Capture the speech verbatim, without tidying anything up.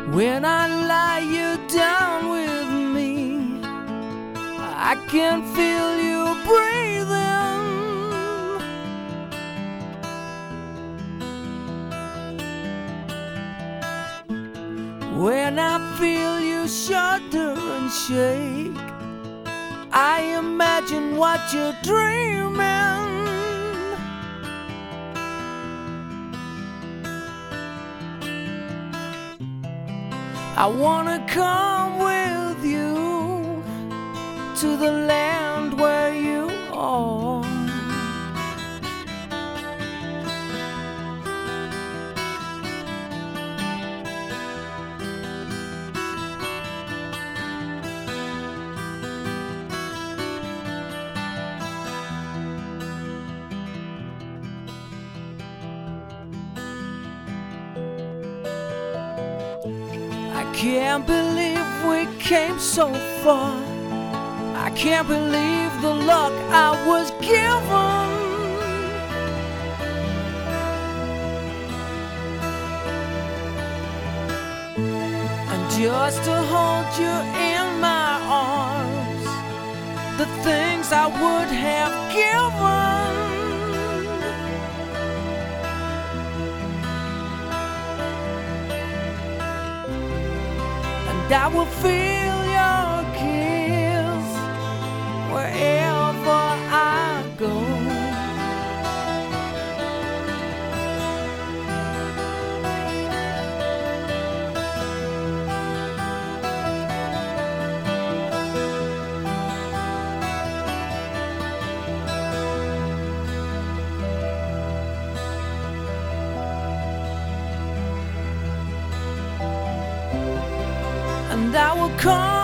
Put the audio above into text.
When I lie you down with me, I can feel you breathing. When I feel you shudder and shake, I imagine what you're dreaming. I wanna come with you to the land where you are. I can't believe we came so far. I can't believe the luck I was given. And just to hold you in my arms, the things I would have given. And I will feel your kiss wherever I go. And I will come